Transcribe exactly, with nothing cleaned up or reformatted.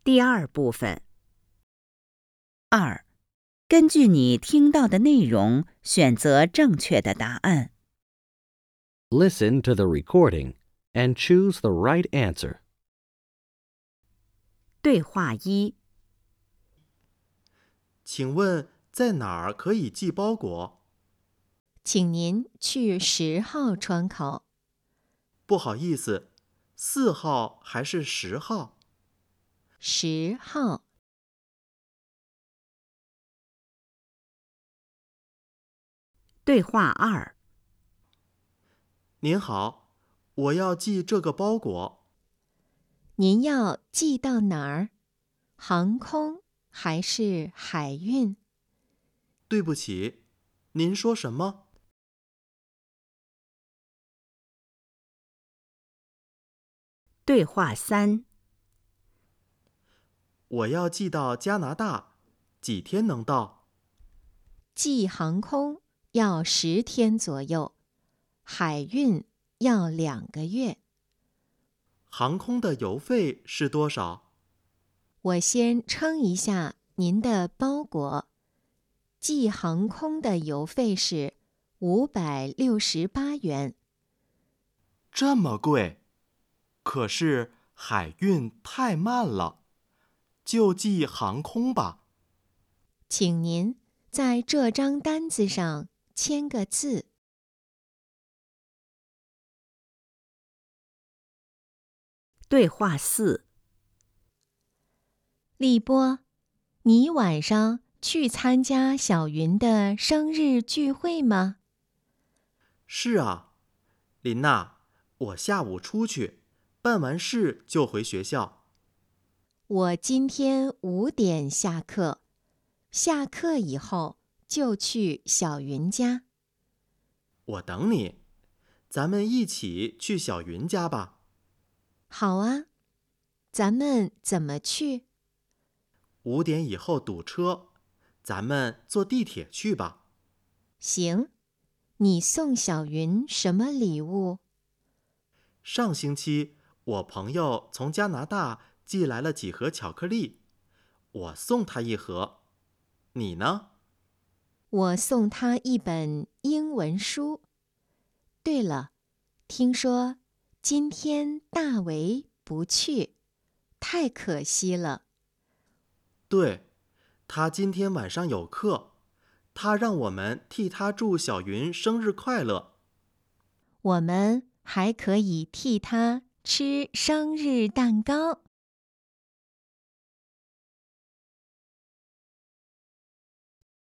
第二部分。二，根据你听到的内容，选择正确的答案。 Listen to the recording and choose the right answer. 对话一： 请问在哪儿可以寄包裹？ 请您去十号窗口。 不好意思，四号还是十号？ 十号。 对话二： 您好，我要寄这个包裹。 您要寄到哪儿？航空还是海运？ 对不起，您说什么？ 对话三： 我要寄到加拿大，几天能到？ 寄航空要十天左右，海运要两个月。 航空的邮费是多少？ 我先称一下您的包裹。寄航空的邮费是五百六十八元。 这么贵？可是海运太慢了，就寄航空吧。 请您在这张单子上签个字。 对话四： 立波，你晚上去参加小云的生日聚会吗？ 是啊，琳娜，我下午出去，办完事就回学校。 我今天五点下课，下课以后就去小云家。 我等你，咱们一起去小云家吧。 好啊，咱们怎么去？ 五点以后堵车，咱们坐地铁去吧。 行，你送小云什么礼物？ 上星期我朋友从加拿大寄来了几盒巧克力，我送他一盒。你呢？ 我送她一本英文书。对了，听说今天大为不去，太可惜了。 对，他今天晚上有课，他让我们替他祝小云生日快乐。 我们还可以替她吃生日蛋糕。